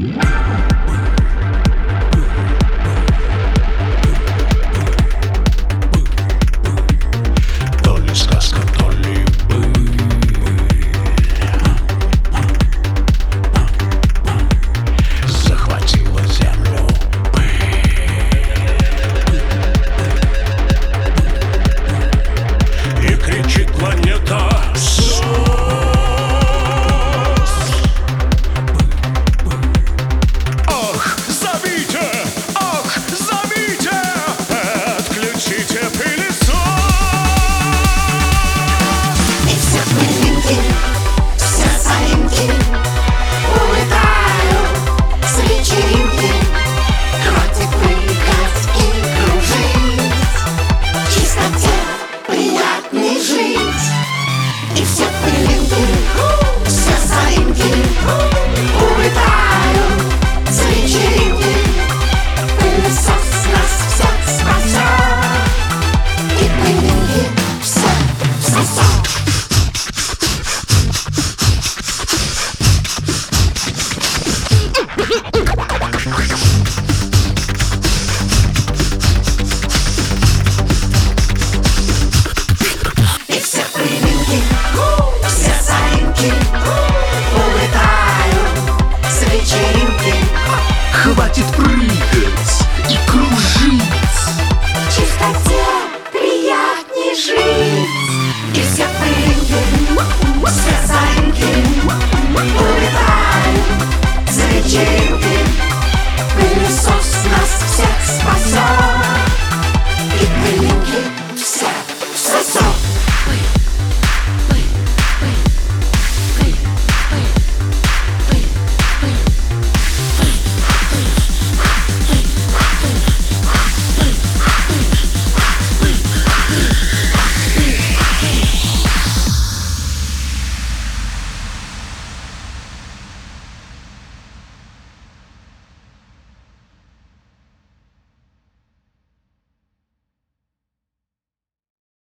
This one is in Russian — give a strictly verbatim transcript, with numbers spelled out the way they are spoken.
То ли сказка, то ли быль. Захватила землю пыль. И кричит планета СОС. Ах, забейте! Ах, забейте! Отключите пылесос! И все пылинки, все заимки улетают с вечеринки. Хватит прыгать и кружить, в чистоте приятней жить. И все пылинки, все заимки улетают с вечеринки. Пылесос нас всех спасет, и пылинки все всосет. И все пылинки, все заимки улетают с вечеринки. Хватит прыгать и кружить. В чистоте приятней жить. И все пылинки, все заимки улетают с вечеринки. Пылесос